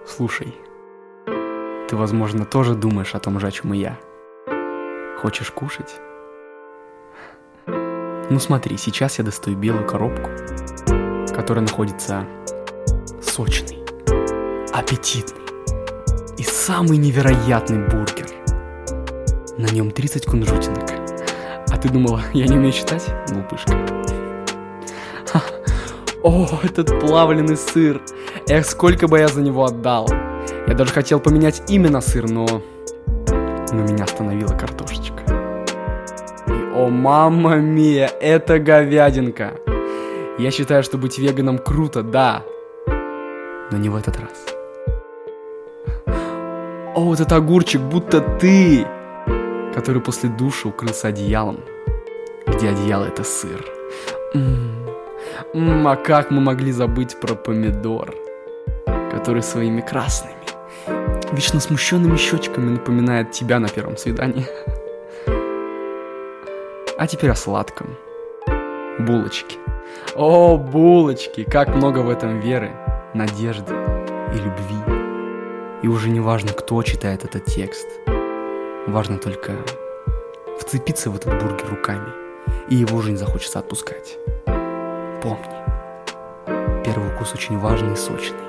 Слушай, ты, возможно, тоже думаешь о том же, о чем и я. Хочешь кушать? Ну смотри, сейчас я достаю белую коробку, которая находится сочный, аппетитный и самый невероятный бургер. На нем 30 кунжутинок. А ты думала, я не умею читать, глупышка? О, этот плавленый сыр. Эх, сколько бы я за него отдал. Я даже хотел поменять имя на сыр, но меня остановила картошечка. И, о, мамма мия, это говядинка. Я считаю, что быть веганом круто, да. Но не в этот раз. О, вот этот огурчик, будто ты, который после душа укрылся одеялом, где одеяло — это сыр. А как мы могли забыть про помидор, который своими красными, вечно смущенными щечками напоминает тебя на первом свидании. А теперь о сладком. Булочки. О, булочки! Как много в этом веры, надежды и любви. И уже не важно, кто читает этот текст. Важно только вцепиться в этот бургер руками, и его уже не захочется отпускать. Помни, первый укус очень важный и сочный.